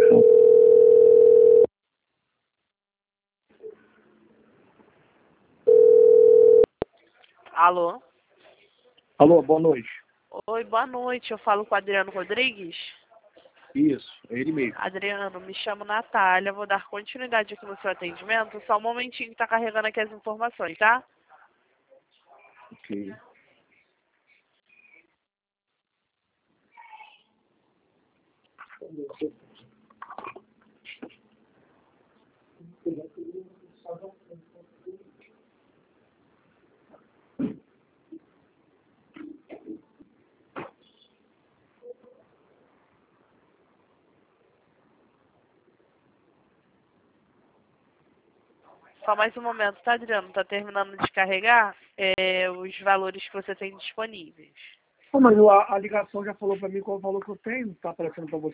Alô? Alô, boa noite. Oi, boa noite. Eu falo com o Adriano Rodrigues. Isso, é ele mesmo. Adriano, me chamo Natália. Vou dar continuidade aqui no seu atendimento. Só um momentinho que tá carregando aqui as informações, tá? Ok. Só mais um momento, tá, Adriano? Tá terminando de carregar os valores que você tem disponíveis. Mas a ligação já falou para mim qual o valor que eu tenho, tá aparecendo para você.